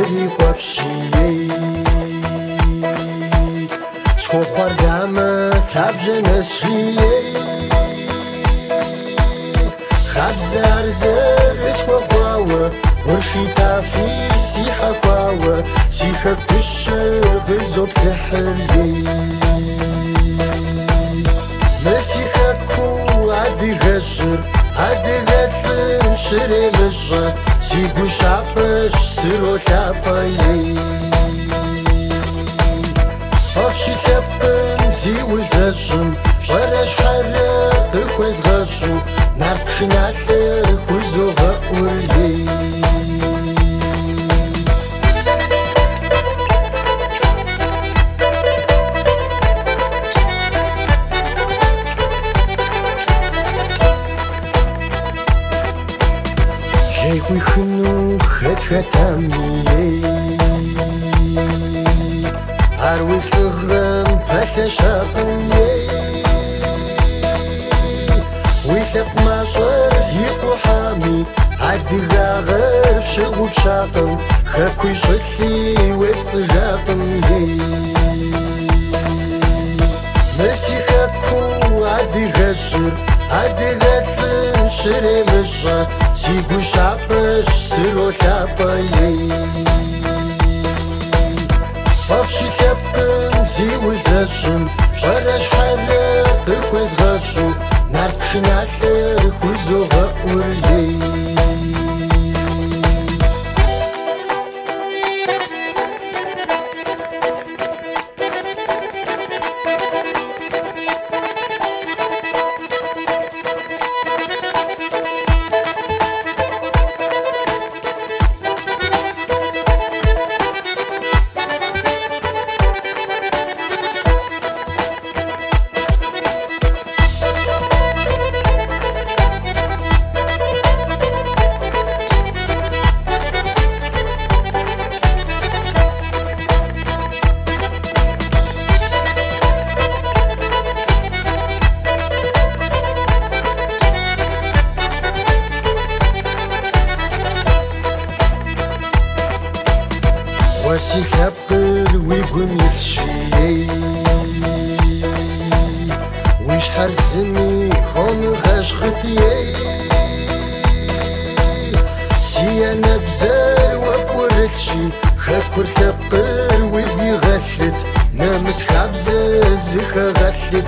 زري قبشي سخوخور دامة تابجة نسري خبز أرزر اسخو خواوة ورشي تافي سيحة خواوة سيخة تشر غزو بتحري مسيخة كو عدي غجر عدي غتل شري لجا سيقو شعبش سيرو ثابايي صفافشي ثابن زيو زجم شرش حرق الكويز غجو نعرفش نعثر خوزو غقوري جايكوي خنو خد ختامي عروي ثغم بثا شاقني ويثق معشر يطو حامي عدي غاغر شغو بشاقن خاكوي شثي ويتجاقن مسي خاكو عدي غجر عدي غتل شري مجا سيقو شعبش سيرو ثابايي صفافشي ثابن زيو زجم شرش حرق الكويز غجو نعرفش نعثر خوزو غقوري واسي ثابقر ويقوم يخشي ويش حرزني خون غاش خطيي سيانا بزار وقورتشي خاكور ثابقر ويبي غثت نامس خابزة زخا غثت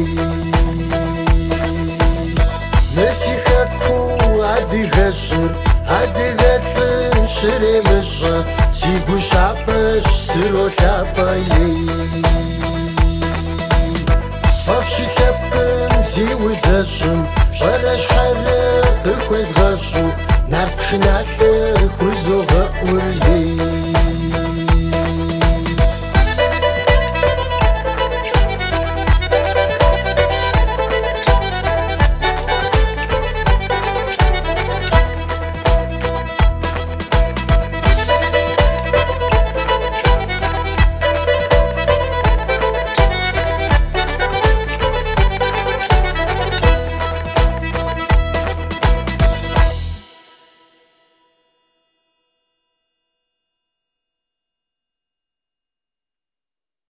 ناسي خاكو عدي غجر عدي غثل شري مجا سيقو شعبش سيرو ثابايي صفافشي ثابن زيو زجم شرش حرق الكويز غجو نعرفش نعثر خوزو غقوري